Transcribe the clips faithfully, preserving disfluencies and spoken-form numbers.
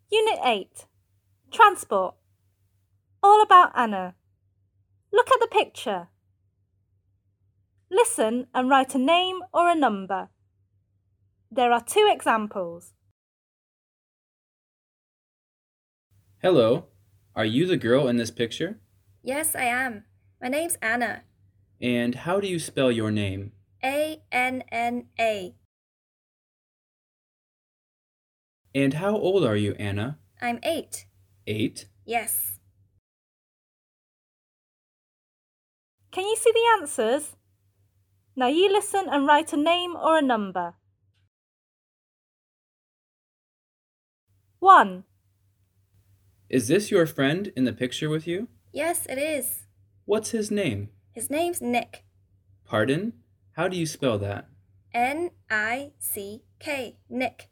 Unit eight. Transport. All about Anna. Look at the picture. Listen and write a name or a number. There are two examples. Hello, are you the girl in this picture? Yes, I am. My name's Anna. And how do you spell your name? A N N A. And how old are you, Anna? I'm eight. Eight? Yes. Can you see the answers? Now you listen and write a name or a number. One. Is this your friend in the picture with you? Yes, it is. What's his name? His name's Nick. Pardon? How do you spell that? N I C K. Nick.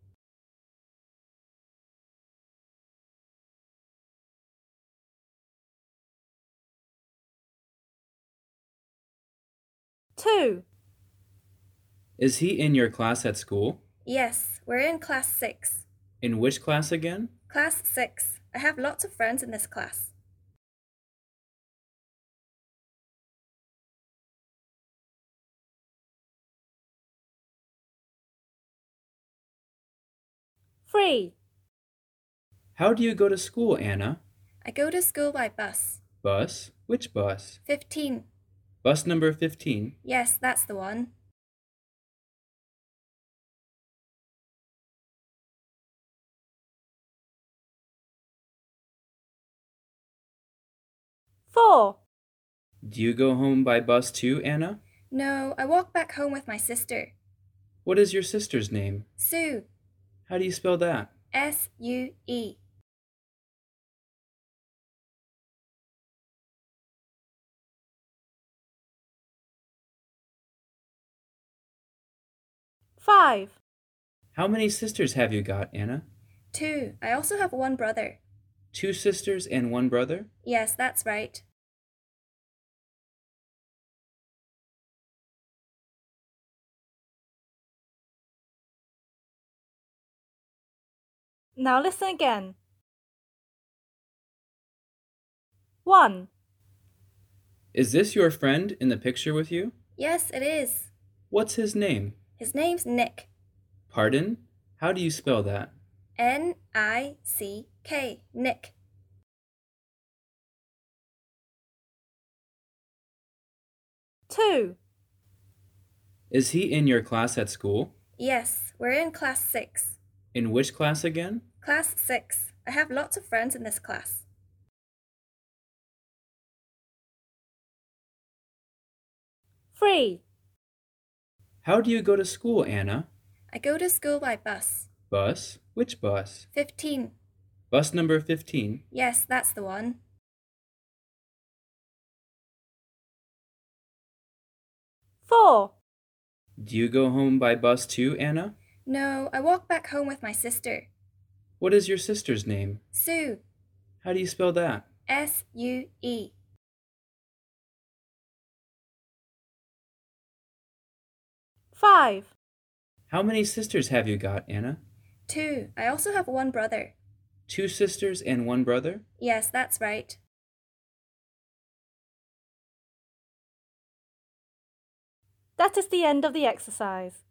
Two. Is he in your class at school? Yes, we're in class six. In which class again? Class six. I have lots of friends in this class. Three. How do you go to school, Anna? I go to school by bus. Bus? Which bus? Fifteen. Bus number fifteen. Yes, that's the one. Four. Do you go home by bus too, Anna? No, I walk back home with my sister. What is your sister's name? Sue. How do you spell that? S U E. Five. How many sisters have you got, Anna? Two. I also have one brother. Two sisters and one brother? Yes, that's right. Now listen again. One. Is this your friend in the picture with you? Yes, it is. What's his name? His name's Nick. Pardon? How do you spell that? N I C K. Nick. Two. Is he in your class at school? Yes, we're in class six. In which class again? Class six. I have lots of friends in this class. Three. How do you go to school, Anna? I go to school by bus. Bus? Which bus? Fifteen. Bus number fifteen. Yes, that's the one. Four. Do you go home by bus too, Anna? No, I walk back home with my sister. What is your sister's name? Sue. How do you spell that? S U E. Five. How many sisters have you got, Anna? Two. I also have one brother. Two sisters and one brother? Yes, that's right. That is the end of the exercise.